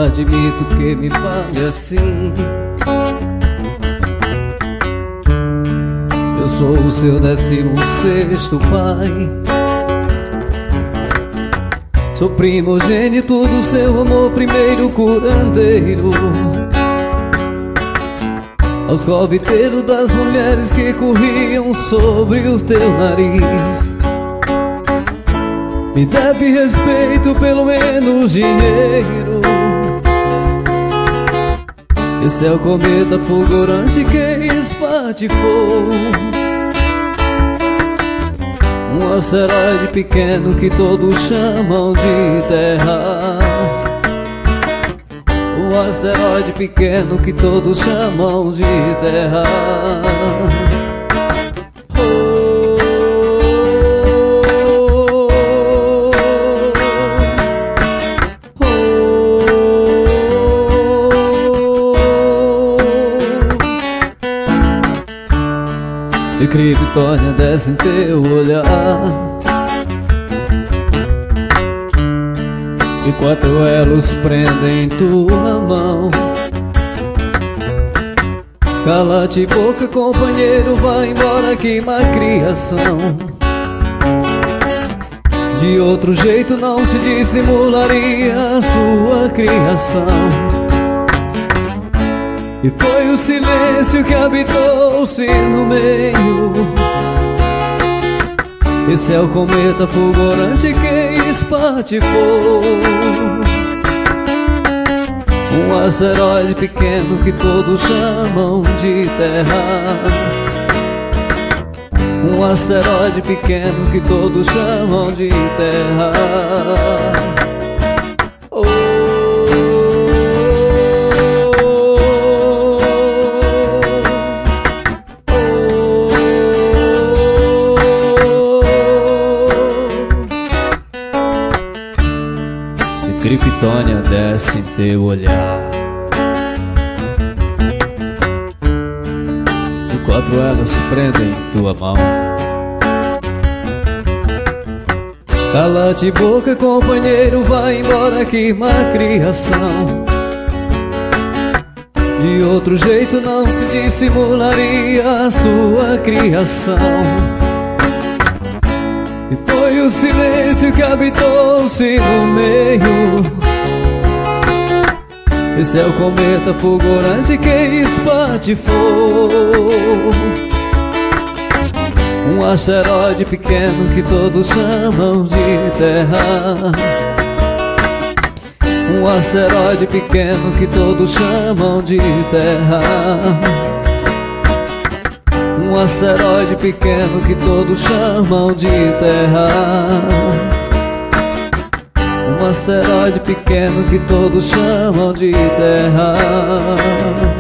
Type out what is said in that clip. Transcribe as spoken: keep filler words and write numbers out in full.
admito que me fale assim. Eu sou o seu décimo sexto pai, sou primogênito do seu amor, primeiro curandeiro. Aos golpeteiros das mulheres que corriam sobre o teu nariz, me deve respeito, pelo menos dinheiro. Esse é o cometa fulgurante que espatifou, um asteroide pequeno que todos chamam de Terra. Um asteroide pequeno que todos chamam de Terra. Oh, oh, oh. E criptônia desce em teu olhar, e quatro elos prendem tua mão. Cala-te boca, companheiro, vai embora, que má criação. De outro jeito não se dissimularia a sua criação. E foi o silêncio que habitou-se no meio. Esse é o cometa fulgurante que espatifou, um asteroide pequeno que todos chamam de Terra. Um asteroide pequeno que todos chamam de Terra. Oh, criptônia desce em teu olhar, e quatro elas prendem tua mão. Cala-te boca, companheiro, vai embora, que má criação. De outro jeito não se dissimularia a sua criação. E foi o silêncio que habitou-se no meio. Esse é o cometa fulgurante que espatifou, um asteroide pequeno que todos chamam de Terra. Um asteroide pequeno que todos chamam de Terra. Um asteroide pequeno que todos chamam de Terra. Um asteroide pequeno que todos chamam de Terra.